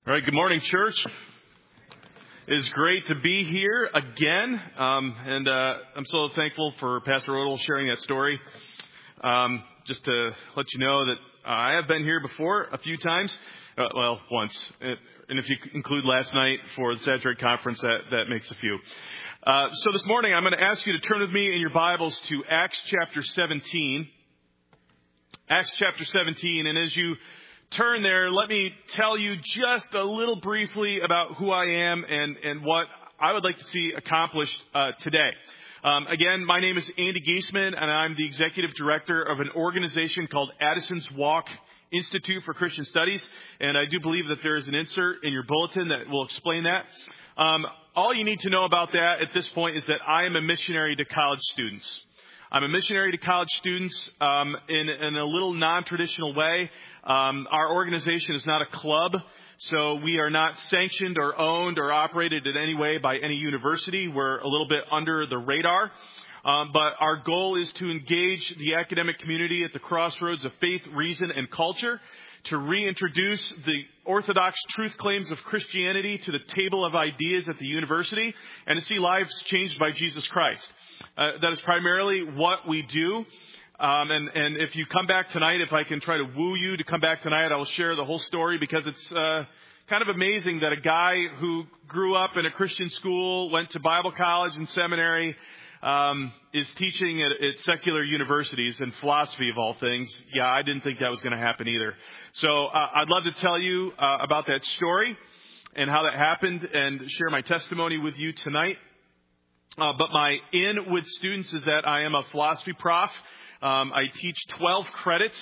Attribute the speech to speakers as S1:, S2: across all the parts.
S1: All right, good morning, church. It is great to be here again, and I'm so thankful for Pastor Odell sharing that story. Just to let you know that I have been here before a few times, once, and if you include last night for the Saturate Conference, that makes a few. So this morning, I'm going to ask you to turn with me in your Bibles to Acts chapter 17. Acts chapter 17, and as you turn there, let me tell you just a little briefly about who I am and what I would like to see accomplished today. Again, my name is Andy Giesman, and I'm the executive director of an organization called Addison's Walk Institute for Christian Studies, and I do believe that there is an insert in your bulletin that will explain that. All you need to know about that at this point is that I am a missionary to college students. I'm a missionary to college students in a little non-traditional way. Our organization is not a club, so we are not sanctioned or owned or operated in any way by any university. We're a little bit under the radar. But our goal is to engage the academic community at the crossroads of faith, reason, and culture, to reintroduce the orthodox truth claims of Christianity to the table of ideas at the university, and to see lives changed by Jesus Christ. That is primarily what we do. And if you come back tonight, if I can try to woo you to come back tonight, I will share the whole story, because it's kind of amazing that a guy who grew up in a Christian school, went to Bible college and seminary, is teaching at secular universities and philosophy of all things. Yeah, I didn't think that was going to happen either. So I'd love to tell you about that story and how that happened and share my testimony with you tonight. But my in with students is that I am a philosophy prof. I teach 12 credits,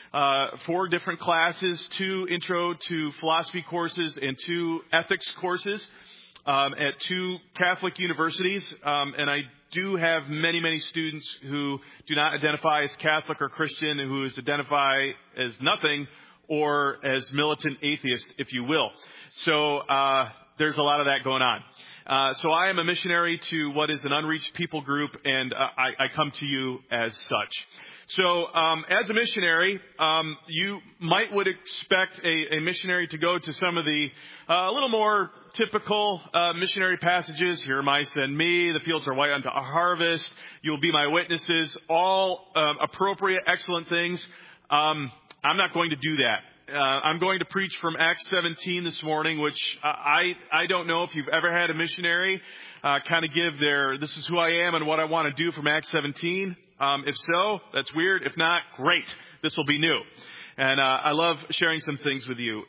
S1: 4 different classes, 2 intro to philosophy courses and 2 ethics courses at 2 Catholic universities. And I do have many students who do not identify as Catholic or Christian, and who identify as nothing or as militant atheist, if you will. So there's a lot of that going on. So I am a missionary to what is an unreached people group, and I come to you as such. So as a missionary, you would expect a missionary to go to some of the a little more typical missionary passages. Here am I, send me. The fields are white unto a harvest. You'll be my witnesses. All appropriate, excellent things. I'm not going to do that. I'm going to preach from Acts 17 this morning, which I don't know if you've ever had a missionary kind of give their, this is who I am and what I want to do from Acts 17. If so, that's weird. If not, great. This will be new. And I love sharing some things with you.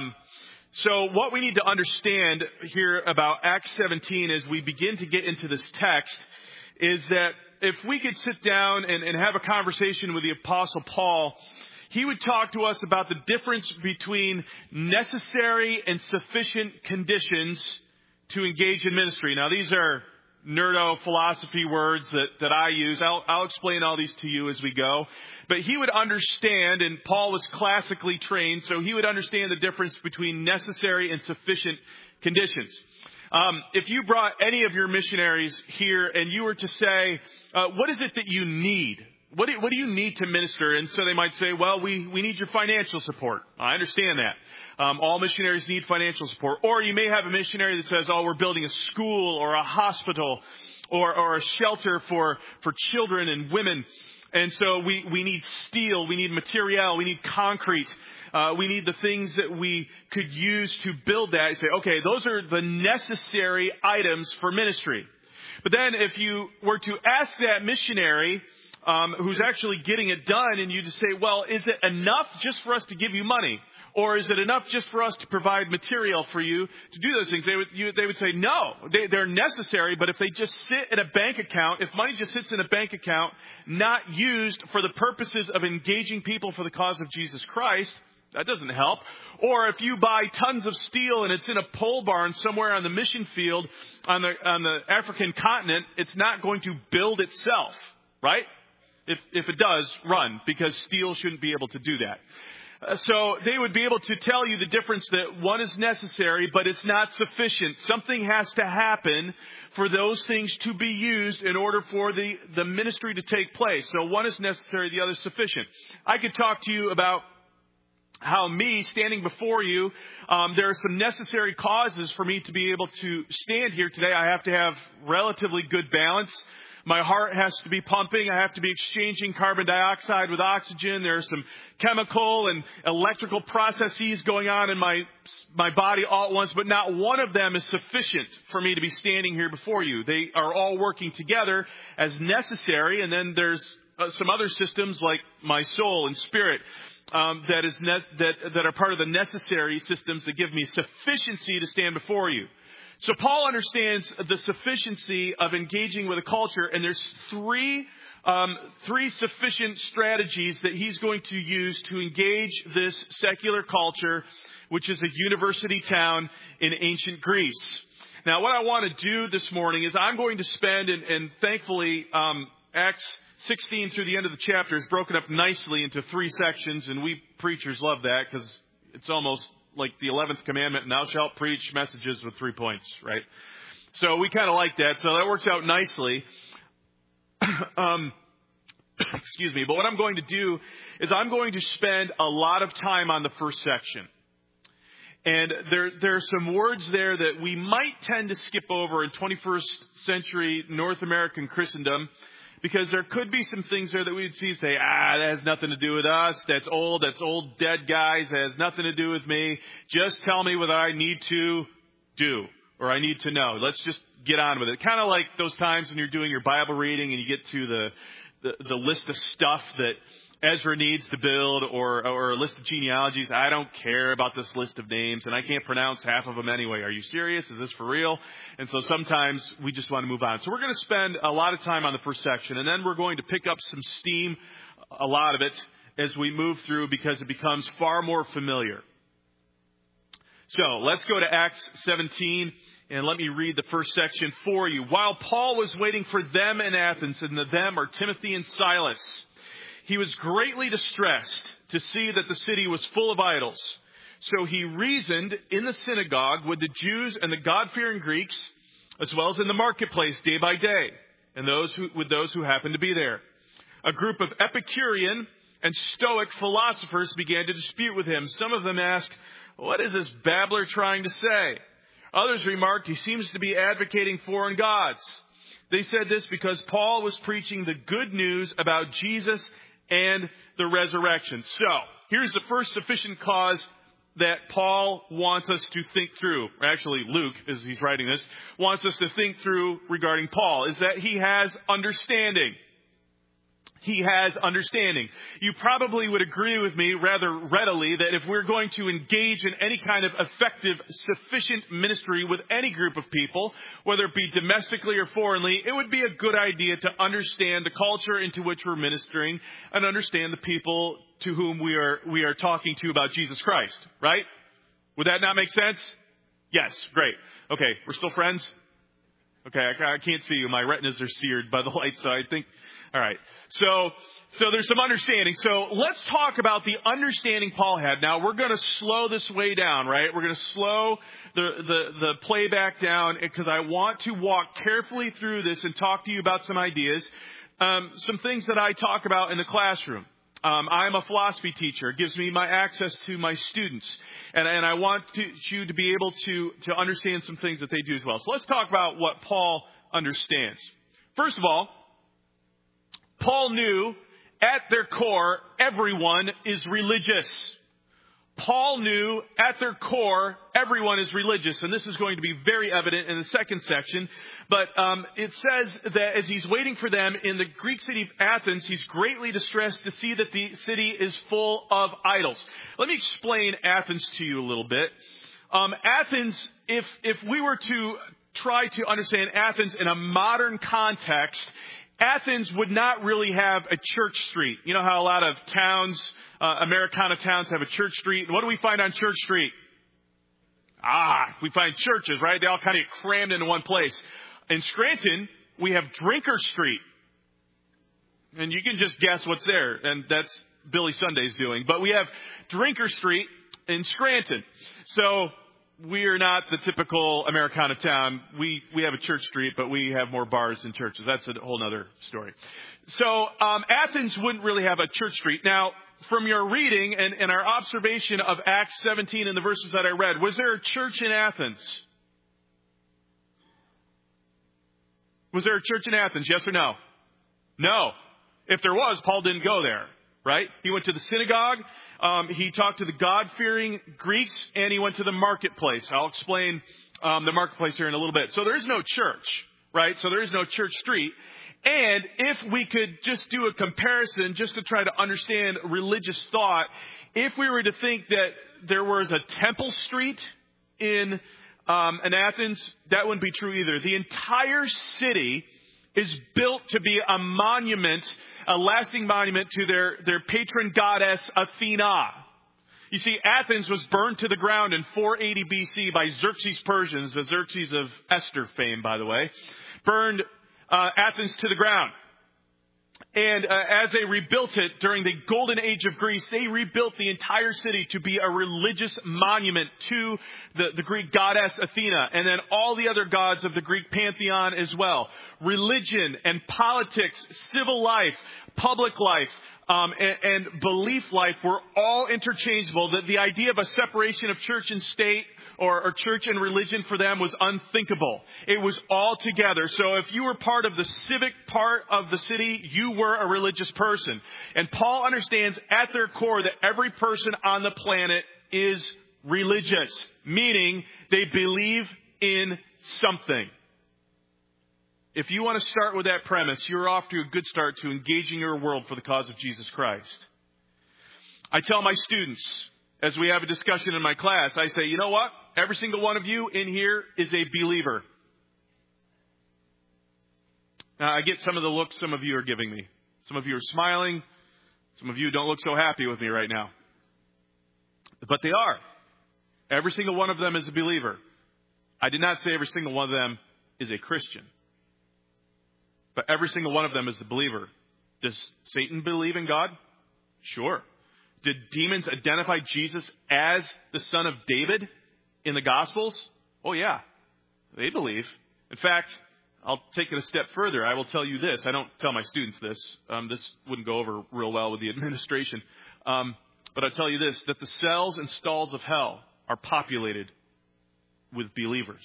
S1: So what we need to understand here about Acts 17 as we begin to get into this text is that if we could sit down and have a conversation with the Apostle Paul, he would talk to us about the difference between necessary and sufficient conditions to engage in ministry. Now, these are nerdo philosophy words that I use. I'll explain all these to you as we go. But he would understand, and Paul was classically trained, so he would understand the difference between necessary and sufficient conditions. If you brought any of your missionaries here and you were to say, what is it that you need? What do you need to minister? And so they might say, well, we need your financial support. I understand that. All missionaries need financial support. Or you may have a missionary that says, we're building a school or a hospital or a shelter for children and women. And so we need steel, we need material, we need concrete. We need the things that we could use to build that. You say, okay, those are the necessary items for ministry. But then if you were to ask that missionary who's actually getting it done, and you just say, well, is it enough just for us to give you money? Or is it enough just for us to provide material for you to do those things? They would say, no, they're necessary. But if they just sit in a bank account, if money just sits in a bank account, not used for the purposes of engaging people for the cause of Jesus Christ, that doesn't help. Or if you buy tons of steel and it's in a pole barn somewhere on the mission field on the African continent, it's not going to build itself, right? If it does, run, because steel shouldn't be able to do that. So they would be able to tell you the difference, that one is necessary, but it's not sufficient. Something has to happen for those things to be used in order for the ministry to take place. So one is necessary, the other is sufficient. I could talk to you about how me standing before you, there are some necessary causes for me to be able to stand here today. I have to have relatively good balance. My heart has to be pumping. I have to be exchanging carbon dioxide with oxygen. There are some chemical and electrical processes going on in my body all at once, but not one of them is sufficient for me to be standing here before you. They are all working together as necessary, and then there's some other systems like my soul and spirit that are part of the necessary systems that give me sufficiency to stand before you. So Paul understands the sufficiency of engaging with a culture, and there's three sufficient strategies that he's going to use to engage this secular culture, which is a university town in ancient Greece. Now, what I want to do this morning is I'm going to spend, and thankfully, Acts 16 through the end of the chapter is broken up nicely into 3 sections, and we preachers love that because it's almost like the 11th commandment, and thou shalt preach messages with 3 points, right? So we kind of like that. So that works out nicely. Excuse me. But what I'm going to do is I'm going to spend a lot of time on the first section. And there are some words there that we might tend to skip over in 21st century North American Christendom, because there could be some things there that we'd see and say, that has nothing to do with us. That's old dead guys. That has nothing to do with me. Just tell me what I need to do or I need to know. Let's just get on with it. Kind of like those times when you're doing your Bible reading and you get to the list of stuff that Ezra needs to build or a list of genealogies. I don't care about this list of names, and I can't pronounce half of them anyway. Are you serious? Is this for real? And so sometimes we just want to move on. So we're going to spend a lot of time on the first section, and then we're going to pick up some steam, a lot of it, as we move through because it becomes far more familiar. So let's go to Acts 17. And let me read the first section for you. While Paul was waiting for them in Athens, and the them are Timothy and Silas, he was greatly distressed to see that the city was full of idols. So he reasoned in the synagogue with the Jews and the God-fearing Greeks, as well as in the marketplace day by day, and with those who happened to be there. A group of Epicurean and Stoic philosophers began to dispute with him. Some of them asked, "What is this babbler trying to say?" Others remarked, "He seems to be advocating foreign gods." They said this because Paul was preaching the good news about Jesus and the resurrection. So, here's the first sufficient cause that Paul wants us to think through. Actually, Luke, as he's writing this, wants us to think through regarding Paul, is that he has understanding. He has understanding. You probably would agree with me rather readily that if we're going to engage in any kind of effective, sufficient ministry with any group of people, whether it be domestically or foreignly, it would be a good idea to understand the culture into which we're ministering and understand the people to whom we are talking to about Jesus Christ, right? Would that not make sense? Yes, great. Okay, we're still friends? Okay, I can't see you. My retinas are seared by the light, so I think... All right. So there's some understanding. So let's talk about the understanding Paul had. Now we're going to slow this way down, right? We're going to slow the playback down because I want to walk carefully through this and talk to you about some ideas, some things that I talk about in the classroom. I'm a philosophy teacher. It gives me my access to my students. And I want you to be able to understand some things that they do as well. So let's talk about what Paul understands. First of all, Paul knew at their core, everyone is religious. Paul knew at their core, everyone is religious. And this is going to be very evident in the second section. But it says that as he's waiting for them in the Greek city of Athens, he's greatly distressed to see that the city is full of idols. Let me explain Athens to you a little bit. Athens, if we were to try to understand Athens in a modern context, Athens would not really have a church street. You know how a lot of towns, Americana towns have a church street? What do we find on Church Street? We find churches, right? They all kind of get crammed into one place. In Scranton, we have Drinker Street. And you can just guess what's there. And that's Billy Sunday's doing. But we have Drinker Street in Scranton. So we are not the typical Americana town. We have a church street, but we have more bars than churches. That's a whole other story. So Athens wouldn't really have a church street. Now, from your reading and our observation of Acts 17 and the verses that I read, was there a church in Athens? Was there a church in Athens? Yes or no? No. If there was, Paul didn't go there, right? He went to the synagogue. He talked to the God-fearing Greeks, and he went to the marketplace. I'll explain the marketplace here in a little bit. So there is no church, right? So there is no church street. And if we could just do a comparison just to try to understand religious thought, if we were to think that there was a temple street in Athens, that wouldn't be true either. The entire city is built to be a monument, a lasting monument to their patron goddess Athena. You see, Athens was burned to the ground in 480 BC by Xerxes Persians, the Xerxes of Esther fame, by the way, burned Athens to the ground. And as they rebuilt it during the golden age of Greece, they rebuilt the entire city to be a religious monument to the Greek goddess Athena, and then all the other gods of the Greek pantheon as well. Religion and politics, civil life, public life, and belief life were all interchangeable. The idea of a separation of church and state or church and religion for them was unthinkable. It was all together. So if you were part of the civic part of the city, you were a religious person. And Paul understands at their core that every person on the planet is religious, meaning they believe in something. If you want to start with that premise, you're off to a good start to engaging your world for the cause of Jesus Christ. I tell my students, as we have a discussion in my class, I say, you know what? Every single one of you in here is a believer. Now, I get some of the looks some of you are giving me. Some of you are smiling. Some of you don't look so happy with me right now. But they are. Every single one of them is a believer. I did not say every single one of them is a Christian. But every single one of them is a believer. Does Satan believe in God? Sure. Did demons identify Jesus as the son of David in the Gospels? Oh, yeah. They believe. In fact, I'll take it a step further. I will tell you this. I don't tell my students this. This wouldn't go over real well with the administration. But I'll tell you this, that the cells and stalls of hell are populated with believers.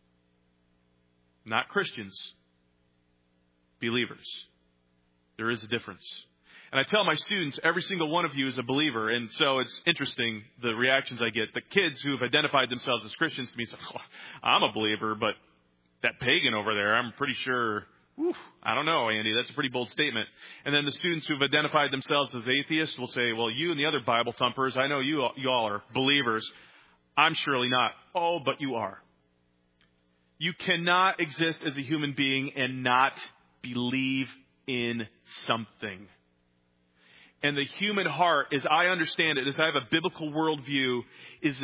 S1: Not Christians. Believers. There is a difference. And I tell my students, every single one of you is a believer. And so it's interesting, the reactions I get. The kids who have identified themselves as Christians to me say, oh, I'm a believer, but that pagan over there, I'm pretty sure, I don't know, Andy, that's a pretty bold statement. And then the students who have identified themselves as atheists will say, well, you and the other Bible thumpers, I know you all are believers. I'm surely not. Oh, but you are. You cannot exist as a human being and not believe in something. And the human heart, as I understand it, as I have a biblical worldview, is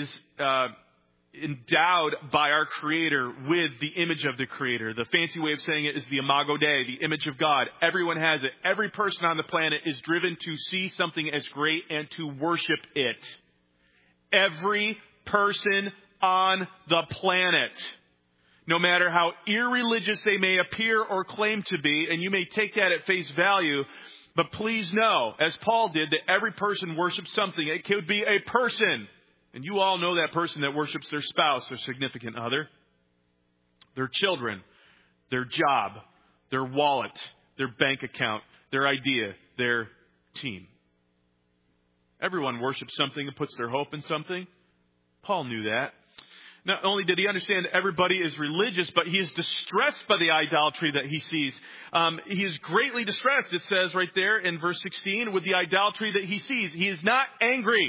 S1: endowed by our Creator with the image of the Creator. The fancy way of saying it is the imago Dei, the image of God. Everyone has it. Every person on the planet is driven to see something as great and to worship it. Every person on the planet. No matter how irreligious they may appear or claim to be, and you may take that at face value, but please know, as Paul did, that every person worships something. It could be a person. And you all know that person that worships their spouse, their significant other, their children, their job, their wallet, their bank account, their idea, their team. Everyone worships something and puts their hope in something. Paul knew that. Not only did he understand everybody is religious, but he is distressed by the idolatry that he sees. He is greatly distressed, it says right there in verse 16, with the idolatry that he sees. He is not angry.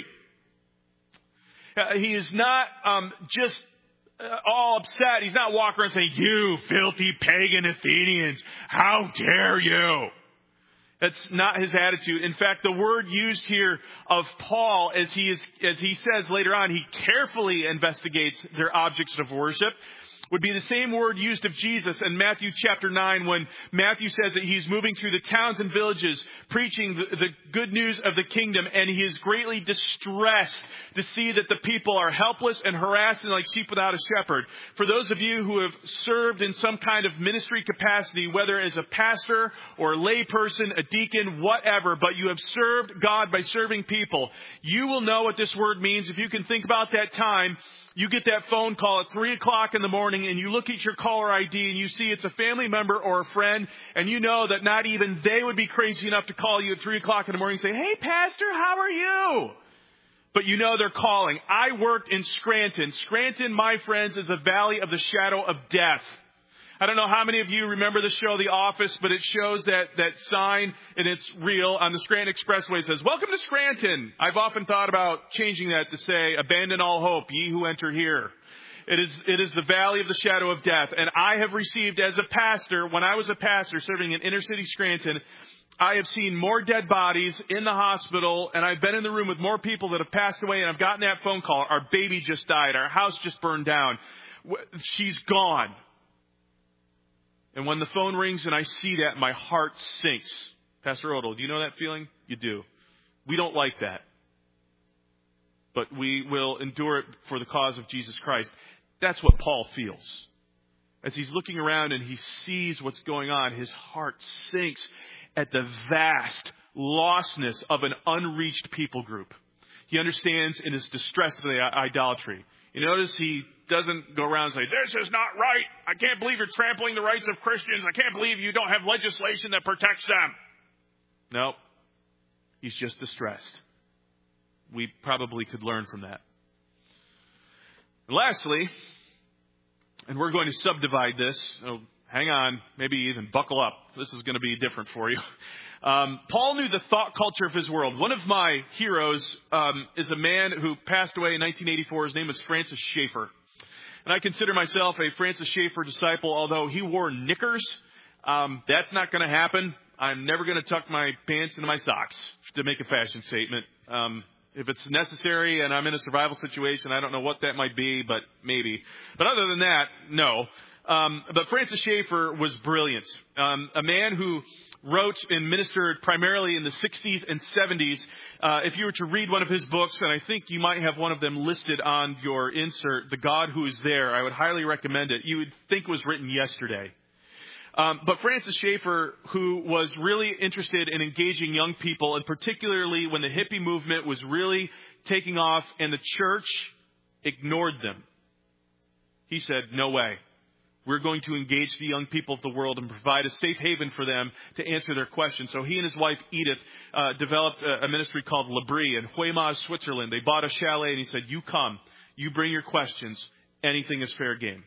S1: He is not just all upset. He's not walking around saying, you filthy pagan Athenians, how dare you? That's not his attitude. In fact, the word used here of Paul, as he says later on, he carefully investigates their objects of worship. would be the same word used of Jesus in Matthew chapter 9 when Matthew says that he's moving through the towns and villages preaching the good news of the kingdom, and he is greatly distressed to see that the people are helpless and harassed and like sheep without a shepherd. For those of you who have served in some kind of ministry capacity, whether as a pastor or a lay person, a deacon, whatever, but you have served God by serving people, you will know what this word means. If you can think about that time, you get that phone call at 3 o'clock in the morning and you look at your caller ID and you see it's a family member or a friend, and you know that not even they would be crazy enough to call you at 3 o'clock in the morning and say, "Hey, Pastor, how are you?" But you know they're calling. I worked in Scranton. Scranton, my friends, is the valley of the shadow of death. I don't know how many of you remember the show The Office, but it shows that sign, and it's real, on the Scranton Expressway. It says, "Welcome to Scranton." I've often thought about changing that to say, "Abandon all hope, ye who enter here." It is the valley of the shadow of death. And I have received as a pastor, when I was a pastor serving in inner city Scranton, I have seen more dead bodies in the hospital, and I've been in the room with more people that have passed away, and I've gotten that phone call. Our baby just died. Our house just burned down. She's gone. And when the phone rings and I see that, my heart sinks. Pastor Odell, do you know that feeling? You do. We don't like that. But we will endure it for the cause of Jesus Christ. That's what Paul feels. As he's looking around and he sees what's going on, his heart sinks at the vast lostness of an unreached people group. He understands in his distress of the idolatry. You notice he doesn't go around and say, "This is not right. I can't believe you're trampling the rights of Christians. I can't believe you don't have legislation that protects them." No, he's just distressed. We probably could learn from that. And lastly, and we're going to subdivide this. So hang on, maybe even buckle up. This is going to be different for you. Paul knew the thought culture of his world. One of my heroes is a man who passed away in 1984. His name was Francis Schaeffer. And I consider myself a Francis Schaeffer disciple, although he wore knickers. That's not going to happen. I'm never going to tuck my pants into my socks to make a fashion statement. If it's necessary and I'm in a survival situation, I don't know what that might be, but maybe. But other than that, no. But Francis Schaeffer was brilliant. A man who wrote and ministered primarily in the 60s and 70s. If you were to read one of his books, and I think you might have one of them listed on your insert, The God Who Is There, I would highly recommend it. You would think it was written yesterday. But Francis Schaeffer, who was really interested in engaging young people, and particularly when the hippie movement was really taking off and the church ignored them, he said, "No way. We're going to engage the young people of the world and provide a safe haven for them to answer their questions." So he and his wife, Edith, developed a ministry called L'Abri in Huemaz, Switzerland. They bought a chalet, and he said, "You come. You bring your questions. Anything is fair game."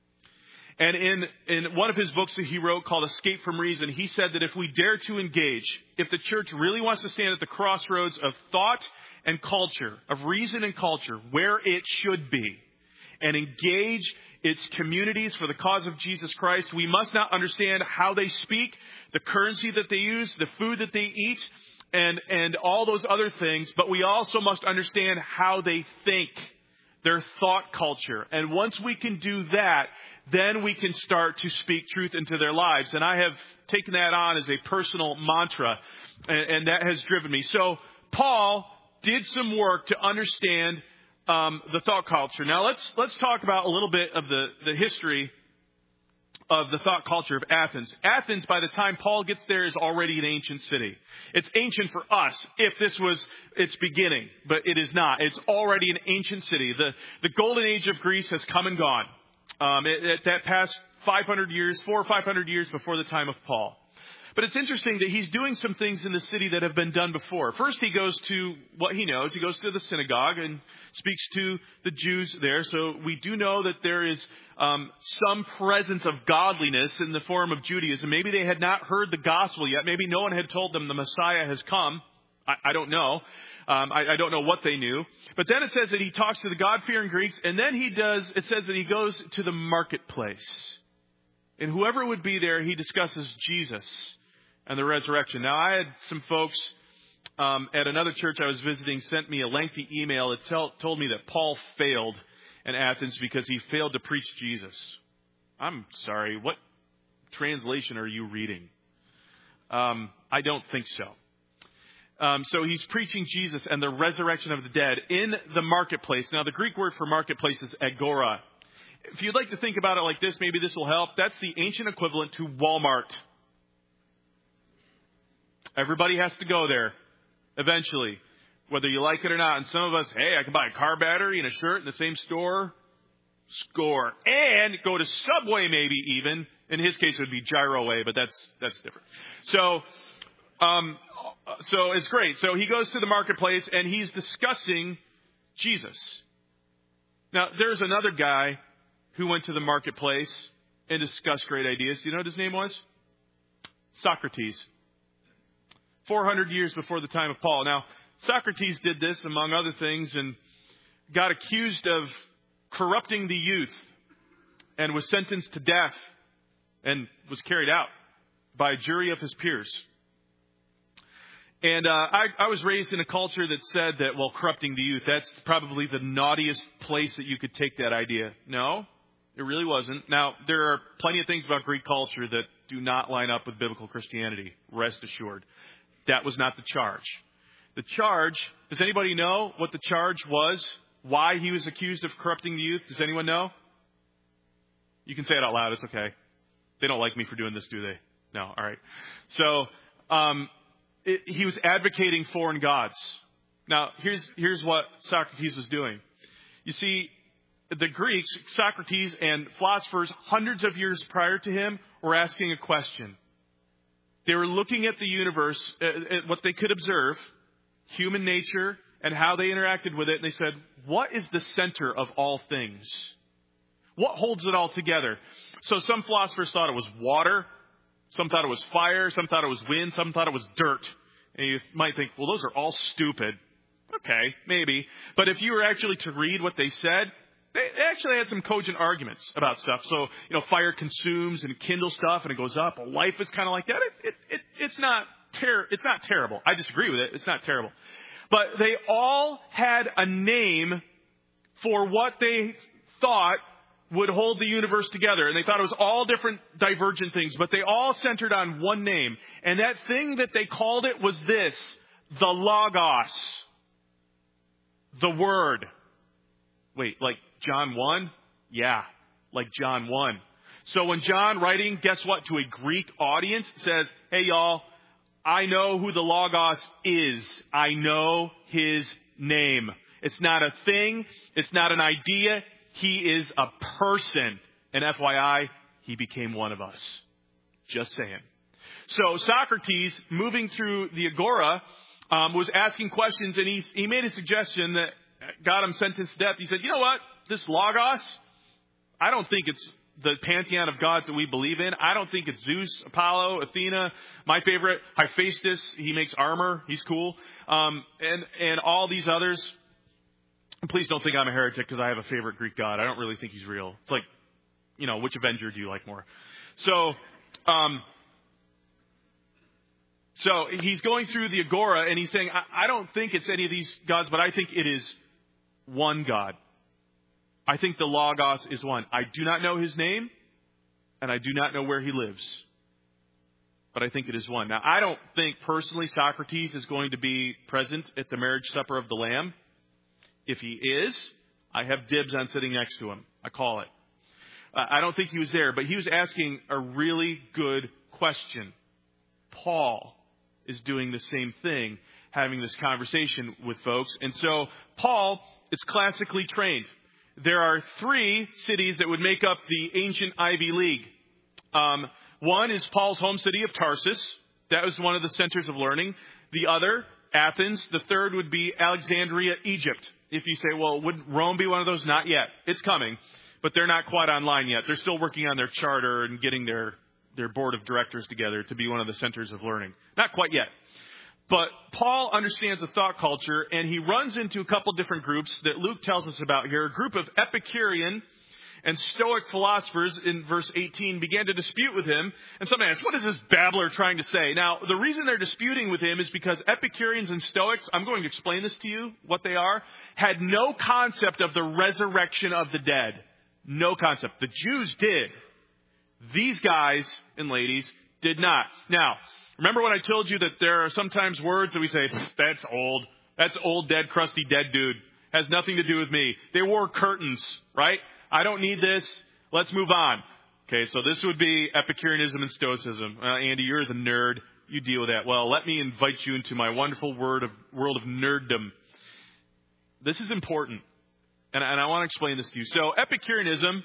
S1: And in one of his books that he wrote called Escape from Reason, he said that if we dare to engage, if the church really wants to stand at the crossroads of thought and culture, of reason and culture, where it should be, and engage its communities for the cause of Jesus Christ, we must not understand how they speak, the currency that they use, the food that they eat, and all those other things, but we also must understand how they think, their thought culture. And once we can do that, then we can start to speak truth into their lives. And I have taken that on as a personal mantra, and that has driven me. So Paul did some work to understand the thought culture. Now let's talk about a little bit of the history of the thought culture of Athens. Athens, by the time Paul gets there, is already an ancient city. It's ancient for us if this was its beginning, but it is not. It's already an ancient city. The golden age of Greece has come and gone. That past 500 years, 400 or 500 years before the time of Paul. But it's interesting that he's doing some things in the city that have been done before. First, he goes to what he knows. He goes to the synagogue and speaks to the Jews there. So we do know that there is some presence of godliness in the form of Judaism. Maybe they had not heard the gospel yet. Maybe no one had told them the Messiah has come. I don't know. I don't know what they knew. But then it says that he talks to the God-fearing Greeks. And then it says that he goes to the marketplace. And whoever would be there, he discusses Jesus and the resurrection. Now, I had some folks at another church I was visiting sent me a lengthy email that told me that Paul failed in Athens because he failed to preach Jesus. I'm sorry, what translation are you reading? I don't think so. So he's preaching Jesus and the resurrection of the dead in the marketplace. Now, the Greek word for marketplace is agora. If you'd like to think about it like this, maybe this will help. That's the ancient equivalent to Walmart. Everybody has to go there eventually, whether you like it or not. And some of us, hey, I can buy a car battery and a shirt in the same store. Score. And go to Subway maybe even. In his case, it would be Gyroway, but that's different. So it's great. So he goes to the marketplace and he's discussing Jesus. Now, there's another guy who went to the marketplace and discussed great ideas. Do you know what his name was? Socrates. 400 years before the time of Paul. Now, Socrates did this, among other things, and got accused of corrupting the youth and was sentenced to death and was carried out by a jury of his peers. And I was raised in a culture that said that, well, corrupting the youth, that's probably the naughtiest place that you could take that idea. No, it really wasn't. Now, there are plenty of things about Greek culture that do not line up with biblical Christianity, rest assured. That was not the charge. The charge, does anybody know what the charge was? Why he was accused of corrupting the youth? Does anyone know? You can say it out loud. It's okay. They don't like me for doing this, do they? No. All right. So he was advocating foreign gods. Now, here's what Socrates was doing. You see, the Greeks, Socrates and philosophers hundreds of years prior to him were asking a question. They were looking at the universe, at what they could observe, human nature, and how they interacted with it. And they said, what is the center of all things? What holds it all together? So some philosophers thought it was water. Some thought it was fire. Some thought it was wind. Some thought it was dirt. And you might think, well, those are all stupid. Okay, maybe. But if you were actually to read what they said, they actually had some cogent arguments about stuff. So, fire consumes and kindles stuff and it goes up. Well, life is kind of like that. It's not terrible. I disagree with it. It's not terrible. But they all had a name for what they thought would hold the universe together. And they thought it was all different divergent things, but they all centered on one name. And that thing that they called it was this, the Logos, the Word. Wait, like John 1? Yeah, like John 1. So when John, writing, guess what, to a Greek audience, says, hey, y'all, I know who the Logos is. I know his name. It's not a thing. It's not an idea. He is a person. And FYI, he became one of us. Just saying. So Socrates, moving through the Agora, was asking questions, and he made a suggestion that got him sentenced to death. He said, you know what? This Logos, I don't think it's the pantheon of gods that we believe in. I don't think it's Zeus, Apollo, Athena. My favorite, Hephaestus. He makes armor. He's cool. And all these others. Please don't think I'm a heretic because I have a favorite Greek god. I don't really think he's real. It's like, which Avenger do you like more? So he's going through the Agora and he's saying, I don't think it's any of these gods, but I think it is one God. I think the Logos is one. I do not know his name, and I do not know where he lives. But I think it is one. Now, I don't think personally Socrates is going to be present at the marriage supper of the Lamb. If he is, I have dibs on sitting next to him. I call it. I don't think he was there, but he was asking a really good question. Paul is doing the same thing, having this conversation with folks. And so Paul is classically trained. There are 3 cities that would make up the ancient Ivy League. One is Paul's home city of Tarsus. That was one of the centers of learning. The other, Athens. The third would be Alexandria, Egypt. If you say, well, would Rome be one of those? Not yet. It's coming. But they're not quite online yet. They're still working on their charter and getting their board of directors together to be one of the centers of learning. Not quite yet. But Paul understands the thought culture, and he runs into a couple different groups that Luke tells us about here. A group of Epicurean and Stoic philosophers in verse 18 began to dispute with him. And somebody asked, what is this babbler trying to say? Now, the reason they're disputing with him is because Epicureans and Stoics, I'm going to explain this to you, what they are, had no concept of the resurrection of the dead. No concept. The Jews did. These guys and ladies did not. Now, remember when I told you that there are sometimes words that we say, that's old. That's old, dead, crusty, dead dude. Has nothing to do with me. They wore curtains, right? I don't need this. Let's move on. Okay, so this would be Epicureanism and Stoicism. Andy, you're the nerd. You deal with that. Well, let me invite you into my wonderful world of nerddom. This is important, and I want to explain this to you. So Epicureanism,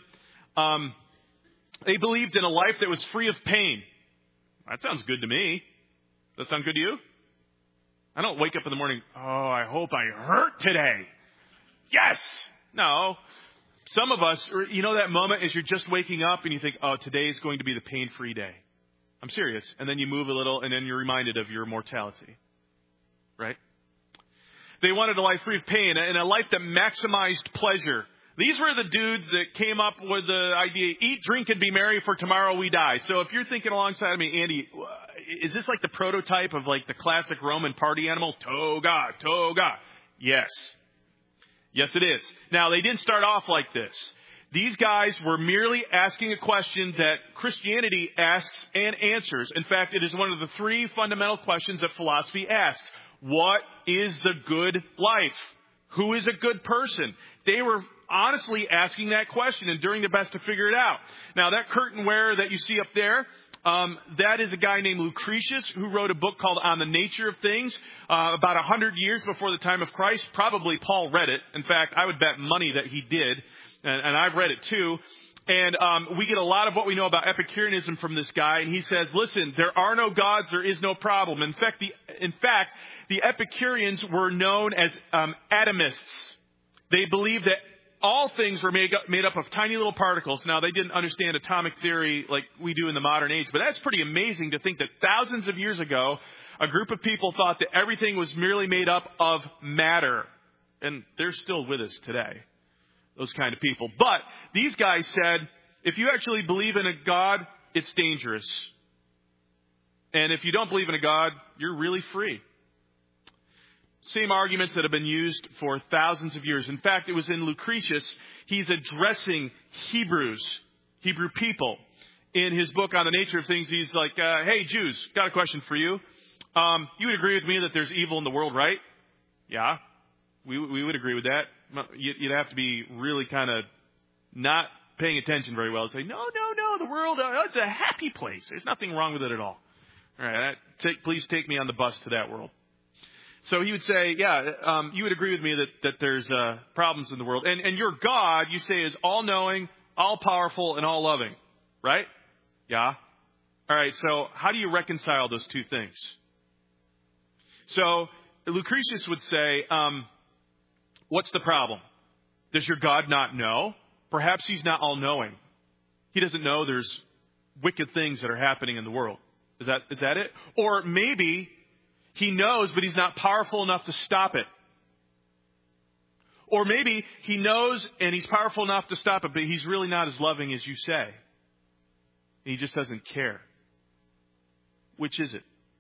S1: they believed in a life that was free of pain. That sounds good to me. Does that sound good to you? I don't wake up in the morning, oh, I hope I hurt today. Yes! No. Some of us, you know that moment as you're just waking up and you think, oh, today is going to be the pain-free day. I'm serious. And then you move a little and then you're reminded of your mortality. Right? They wanted a life free of pain and a life that maximized pleasure. These were the dudes that came up with the idea, eat, drink, and be merry, for tomorrow we die. So if you're thinking alongside of me, Andy, is this like the prototype of like the classic Roman party animal? Toga, toga. Yes. Yes, it is. Now, they didn't start off like this. These guys were merely asking a question that Christianity asks and answers. In fact, it is one of the three fundamental questions that philosophy asks. What is the good life? Who is a good person? They were honestly asking that question and doing their best to figure it out. Now, that curtain wearer that you see up there, that is a guy named Lucretius who wrote a book called On the Nature of Things about 100 years before the time of Christ. Probably Paul read it. In fact, I would bet money that he did, and I've read it too. And we get a lot of what we know about Epicureanism from this guy. And he says, listen, there are no gods, there is no problem. In fact, the Epicureans were known as atomists. They believed that all things were made up of tiny little particles. Now, they didn't understand atomic theory like we do in the modern age, but that's pretty amazing to think that thousands of years ago, a group of people thought that everything was merely made up of matter. And they're still with us today, those kind of people. But these guys said, if you actually believe in a God, it's dangerous. And if you don't believe in a God, you're really free. Same arguments that have been used for thousands of years. In fact, it was in Lucretius, he's addressing Hebrew people. In his book On the Nature of Things, he's like, hey, Jews, got a question for you. You would agree with me that there's evil in the world, right? Yeah, we would agree with that. You'd have to be really kind of not paying attention very well to say, no, the world, it's a happy place. There's nothing wrong with it at all. All right, please take me on the bus to that world. So he would say, you would agree with me that there's problems in the world. And your God, you say, is all-knowing, all-powerful, and all-loving. Right? Yeah. All right, so how do you reconcile those two things? So Lucretius would say, what's the problem? Does your God not know? Perhaps he's not all-knowing. He doesn't know there's wicked things that are happening in the world. Is that it? Or maybe he knows, but he's not powerful enough to stop it. Or maybe he knows and he's powerful enough to stop it, but he's really not as loving as you say. He just doesn't care. Which is it?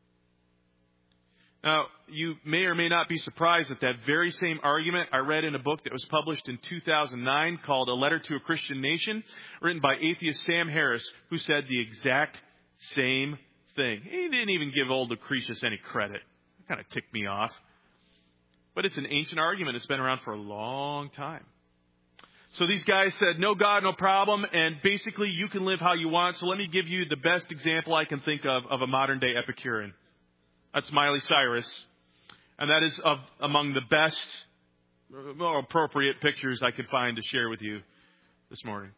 S1: Now, you may or may not be surprised at that very same argument I read in a book that was published in 2009 called A Letter to a Christian Nation, written by atheist Sam Harris, who said the exact same thing. He didn't even give old Lucretius any credit. It kind of ticked me off. But it's an ancient argument. It's been around for a long time. So these guys said, no God, no problem, and basically you can live how you want. So let me give you the best example I can think of a modern-day Epicurean. That's Miley Cyrus. And that is among the best, more appropriate pictures I could find to share with you this morning.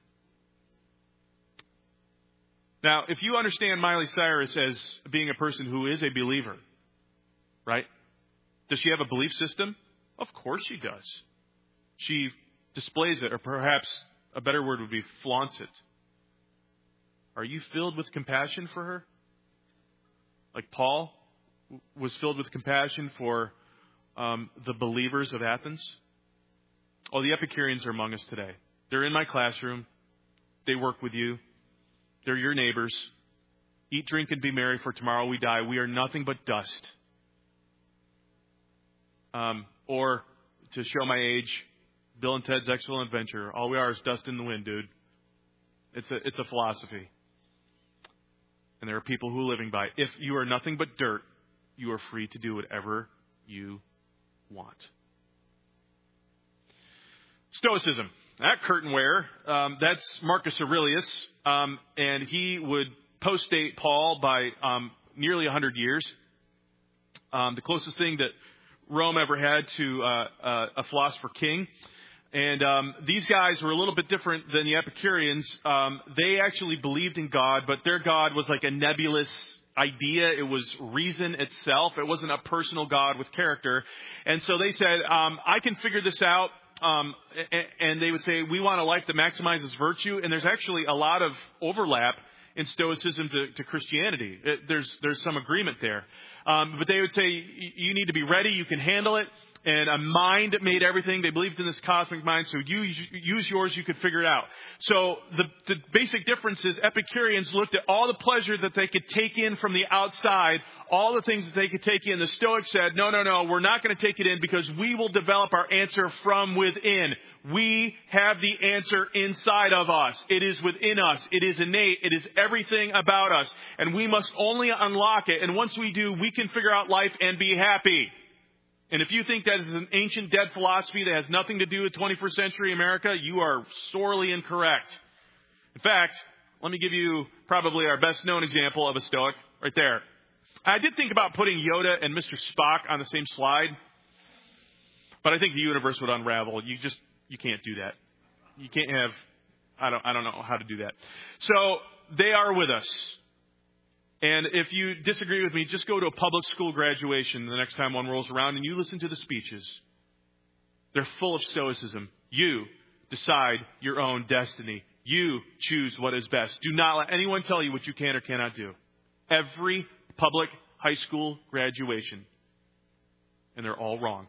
S1: Now, if you understand Miley Cyrus as being a person who is a believer, right? Does she have a belief system? Of course she does. She displays it, or perhaps a better word would be flaunts it. Are you filled with compassion for her? Like Paul was filled with compassion for the believers of Athens? Oh, the Epicureans are among us today. They're in my classroom. They work with you. They're your neighbors. Eat, drink, and be merry, for tomorrow we die. We are nothing but dust. Or, to show my age, Bill and Ted's Excellent Adventure. All we are is dust in the wind, dude. It's a philosophy. And there are people who are living by, if you are nothing but dirt, you are free to do whatever you want. Stoicism. That curtain wearer, that's Marcus Aurelius, and he would post-date Paul by nearly 100 years. The closest thing that Rome ever had to a philosopher king. And these guys were a little bit different than the Epicureans. They actually believed in God, but their God was like a nebulous idea. It was reason itself. It wasn't a personal God with character. And so they said, I can figure this out. And they would say, we want a life that maximizes virtue. And there's actually a lot of overlap in Stoicism to Christianity. There's some agreement there. But they would say, you need to be ready. You can handle it. And a mind made everything. They believed in this cosmic mind. So you use yours, you could figure it out. So the basic difference is Epicureans looked at all the pleasure that they could take in from the outside, all the things that they could take in. The Stoics said, no, we're not going to take it in because we will develop our answer from within. We have the answer inside of us. It is within us. It is innate. It is everything about us. And we must only unlock it. And once we do, we can figure out life and be happy. And if you think that is an ancient dead philosophy that has nothing to do with 21st century America, you are sorely incorrect. In fact, let me give you probably our best known example of a Stoic right there. I did think about putting Yoda and Mr. Spock on the same slide, but I think the universe would unravel. You can't do that. You can't have, I don't know how to do that. So they are with us. And if you disagree with me, just go to a public school graduation the next time one rolls around and you listen to the speeches. They're full of stoicism. You decide your own destiny. You choose what is best. Do not let anyone tell you what you can or cannot do. Every public high school graduation. And they're all wrong.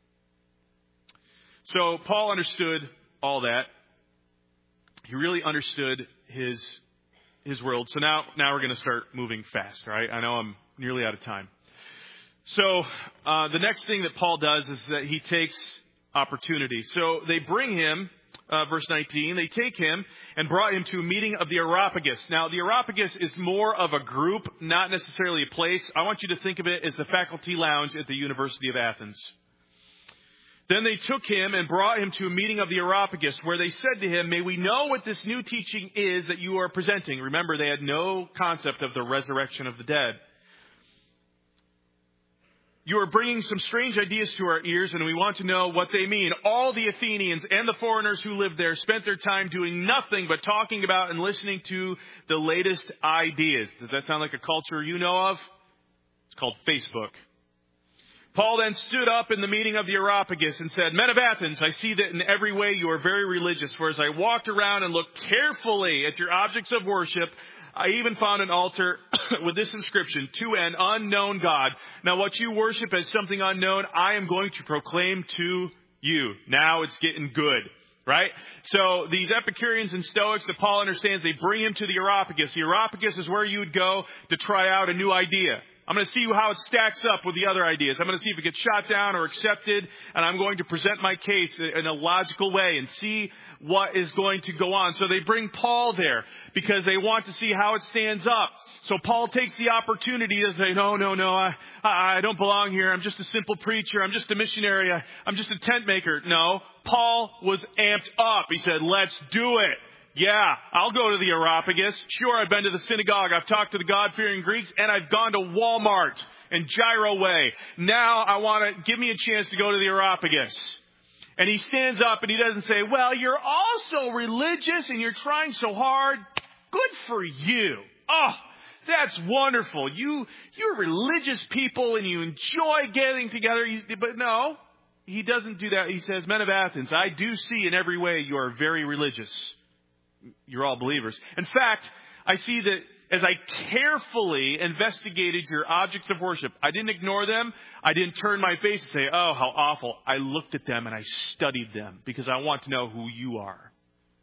S1: So Paul understood all that. He really understood his world. So now we're going to start moving fast, right? I know I'm nearly out of time. So the next thing that Paul does is that he takes opportunity. So they bring him, verse 19, they take him and brought him to a meeting of the Areopagus. Now, the Areopagus is more of a group, not necessarily a place. I want you to think of it as the faculty lounge at the University of Athens. Then they took him and brought him to a meeting of the Areopagus, where they said to him, may we know what this new teaching is that you are presenting. Remember, they had no concept of the resurrection of the dead. You are bringing some strange ideas to our ears, and we want to know what they mean. All the Athenians and the foreigners who lived there spent their time doing nothing but talking about and listening to the latest ideas. Does that sound like a culture you know of? It's called Facebook. Paul then stood up in the meeting of the Areopagus and said, men of Athens, I see that in every way you are very religious. For as I walked around and looked carefully at your objects of worship, I even found an altar with this inscription, to an unknown God. Now what you worship as something unknown, I am going to proclaim to you. Now it's getting good. Right? So these Epicureans and Stoics that Paul understands, they bring him to the Areopagus. The Areopagus is where you would go to try out a new idea. I'm going to see how it stacks up with the other ideas. I'm going to see if it gets shot down or accepted, and I'm going to present my case in a logical way and see what is going to go on. So they bring Paul there because they want to see how it stands up. So Paul takes the opportunity to say, no, I don't belong here. I'm just a simple preacher. I'm just a missionary. I'm just a tent maker. No, Paul was amped up. He said, let's do it. Yeah, I'll go to the Areopagus. Sure, I've been to the synagogue. I've talked to the God-fearing Greeks, and I've gone to Walmart and Gyro Way. Now I want to give me a chance to go to the Areopagus. And he stands up and he doesn't say, well, you're also religious and you're trying so hard. Good for you. Oh, that's wonderful. You're religious people and you enjoy getting together. But no, he doesn't do that. He says, men of Athens, I do see in every way you are very religious. You're all believers. In fact, I see that as I carefully investigated your objects of worship, I didn't ignore them. I didn't turn my face and say, oh, how awful. I looked at them and I studied them because I want to know who you are.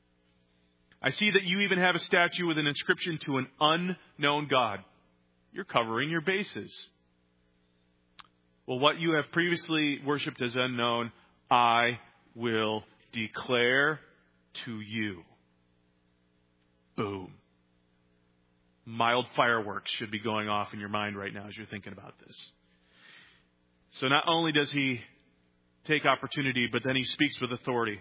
S1: I see that you even have a statue with an inscription to an unknown God. You're covering your bases. Well, what you have previously worshipped as unknown, I will declare to you. Boom. mild fireworks should be going off in your mind right now as you're thinking about this. So not only does he take opportunity, but then he speaks with authority.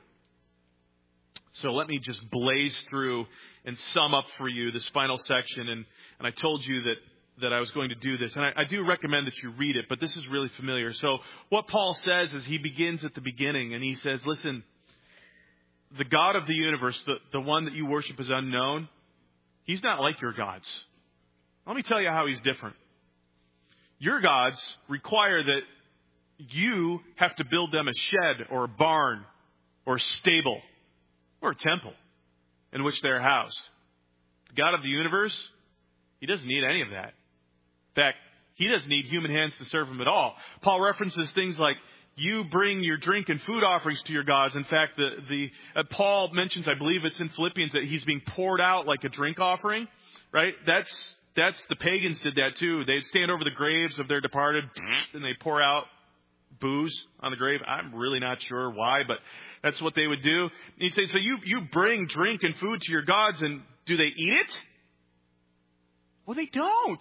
S1: So let me just blaze through and sum up for you this final section. And I told you that I was going to do this. And I do recommend that you read it, but this is really familiar. So what Paul says is he begins at the beginning and he says, listen, the God of the universe, the one that you worship is unknown. He's not like your gods. Let me tell you how he's different. Your gods require that you have to build them a shed or a barn or a stable or a temple in which they're housed. The God of the universe, he doesn't need any of that. In fact, he doesn't need human hands to serve him at all. Paul references things like you bring your drink and food offerings to your gods. In fact, Paul mentions, I believe it's in Philippians, that he's being poured out like a drink offering, right? That's the pagans did that too. They'd stand over the graves of their departed and they pour out booze on the grave. I'm really not sure why, but that's what they would do. And he'd say, so you bring drink and food to your gods, and do they eat it? Well, they don't.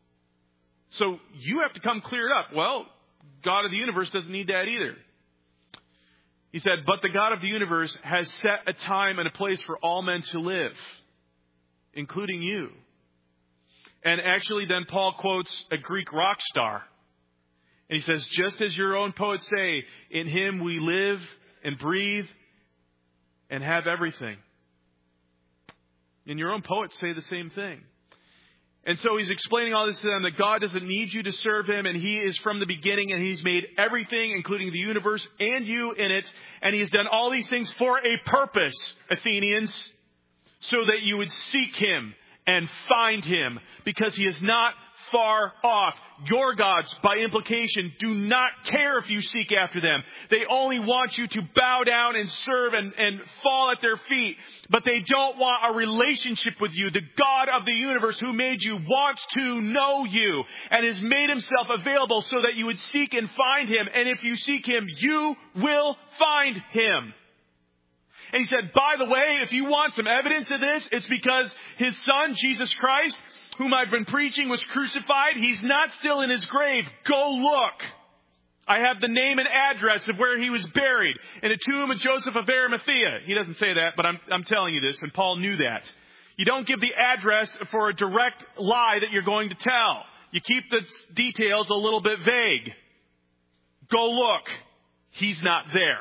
S1: So you have to come clear it up. Well, God of the universe doesn't need that either. He said, but the God of the universe has set a time and a place for all men to live, including you. And actually then Paul quotes a Greek rock star. And he says, just as your own poets say, in him we live and breathe and have everything. And your own poets say the same thing. And so he's explaining all this to them, that God doesn't need you to serve him, and he is from the beginning, and he's made everything, including the universe and you in it. And he has done all these things for a purpose, Athenians, so that you would seek him and find him, because he is not far off. Your gods, by implication, do not care if you seek after them. They only want you to bow down and serve and fall at their feet. But they don't want a relationship with you. The God of the universe who made you wants to know you and has made himself available so that you would seek and find him. And if you seek him, you will find him. And he said, by the way, if you want some evidence of this, it's because his son, Jesus Christ, whom I've been preaching, was crucified. He's not still in his grave. Go look. I have the name and address of where he was buried, in a tomb of Joseph of Arimathea. He doesn't say that, but I'm telling you this, and Paul knew that. You don't give the address for a direct lie that you're going to tell. You keep the details a little bit vague. Go look. He's not there.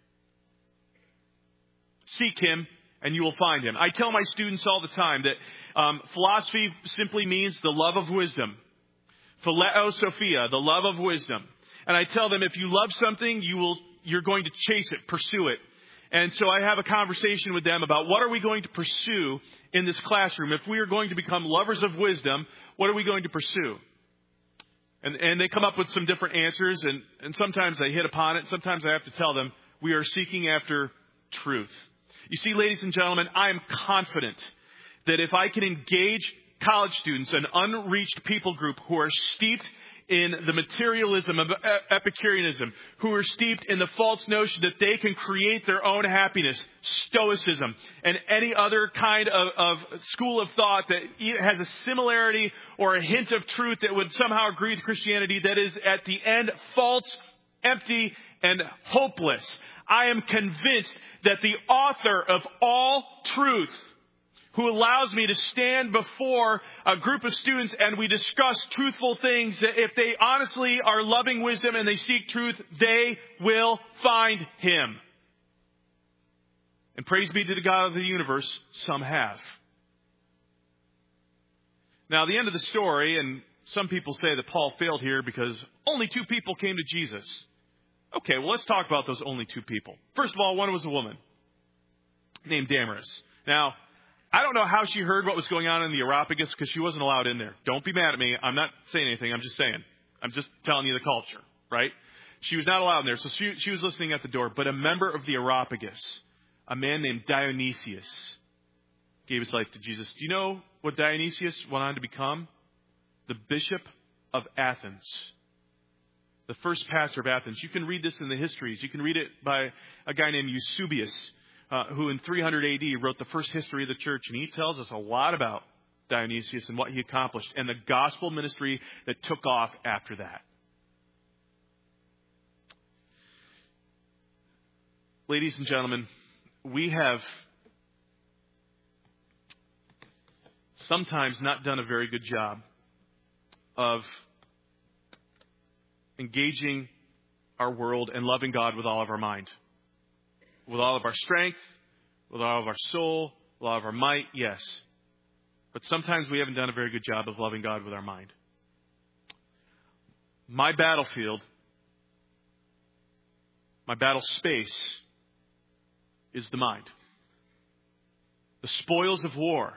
S1: Seek him, and you will find him. I tell my students all the time that philosophy simply means the love of wisdom. Phileo Sophia, the love of wisdom. And I tell them, if you love something, you're going to chase it, pursue it. And so I have a conversation with them about what are we going to pursue in this classroom. If we are going to become lovers of wisdom, what are we going to pursue? And they come up with some different answers, and sometimes I hit upon it. Sometimes I have to tell them, we are seeking after truth. You see, ladies and gentlemen, I am confident that if I can engage college students, an unreached people group who are steeped in the materialism of Epicureanism, who are steeped in the false notion that they can create their own happiness, Stoicism, and any other kind of school of thought that has a similarity or a hint of truth that would somehow agree with Christianity, that is at the end false, empty, and hopeless. I am convinced that the author of all truth, who allows me to stand before a group of students and we discuss truthful things, that if they honestly are loving wisdom and they seek truth, they will find him. And praise be to the God of the universe, some have. Now, the end of the story, and some people say that Paul failed here because only 2 people came to Jesus. Okay, well, let's talk about those only 2 people. First of all, one was a woman named Damaris. Now, I don't know how she heard what was going on in the Areopagus because she wasn't allowed in there. Don't be mad at me. I'm not saying anything. I'm just saying. I'm just telling you the culture, right? She was not allowed in there. So she was listening at the door. But a member of the Areopagus, a man named Dionysius, gave his life to Jesus. Do you know what Dionysius went on to become? The Bishop of Athens. The first pastor of Athens. You can read this in the histories. You can read it by a guy named Eusebius, who in 300 AD wrote the first history of the church. And he tells us a lot about Dionysius and what he accomplished, and the gospel ministry that took off after that. Ladies and gentlemen, we have sometimes not done a very good job of engaging our world and loving God with all of our mind, with all of our strength, with all of our soul, with all of our might, yes. But sometimes we haven't done a very good job of loving God with our mind. My battlefield, my battle space is the mind. The spoils of war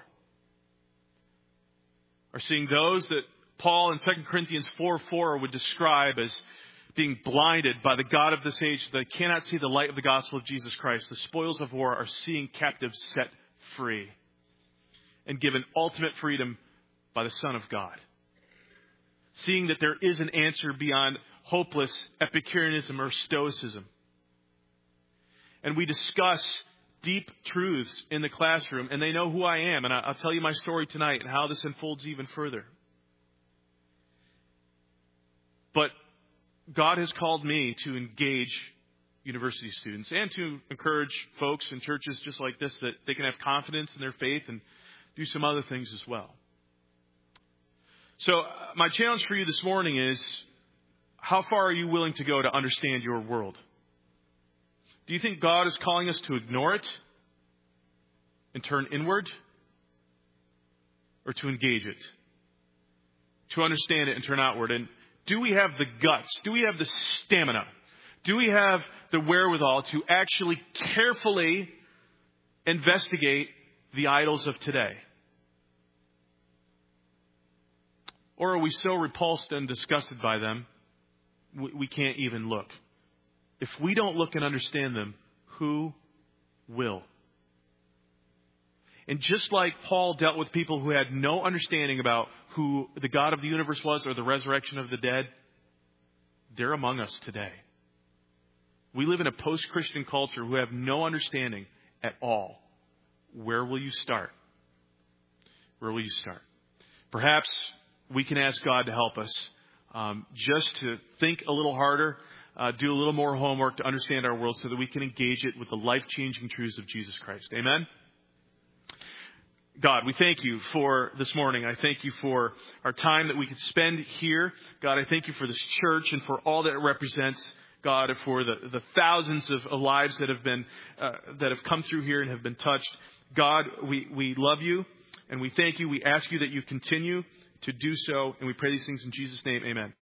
S1: are seeing those that Paul in 2 Corinthians 4:4 would describe as being blinded by the God of this age, so they cannot see the light of the gospel of Jesus Christ. The spoils of war are seeing captives set free and given ultimate freedom by the Son of God. Seeing that there is an answer beyond hopeless Epicureanism or Stoicism. And we discuss deep truths in the classroom, and they know who I am. And I'll tell you my story tonight and how this unfolds even further. But God has called me to engage university students and to encourage folks in churches just like this that they can have confidence in their faith and do some other things as well. So my challenge for you this morning is, how far are you willing to go to understand your world? Do you think God is calling us to ignore it and turn inward, or to engage it, to understand it and turn outward? And do we have the guts? Do we have the stamina? Do we have the wherewithal to actually carefully investigate the idols of today? Or are we so repulsed and disgusted by them, we can't even look? If we don't look and understand them, who will? And just like Paul dealt with people who had no understanding about who the God of the universe was or the resurrection of the dead, they're among us today. We live in a post-Christian culture who have no understanding at all. Where will you start? Where will you start? Perhaps we can ask God to help us just to think a little harder, do a little more homework to understand our world so that we can engage it with the life-changing truths of Jesus Christ. Amen? God, we thank you for this morning. I thank you for our time that we could spend here. God, I thank you for this church and for all that it represents. God, for the thousands of lives that have been that have come through here and have been touched. God, we love you and we thank you. We ask you that you continue to do so, and we pray these things in Jesus' name. Amen.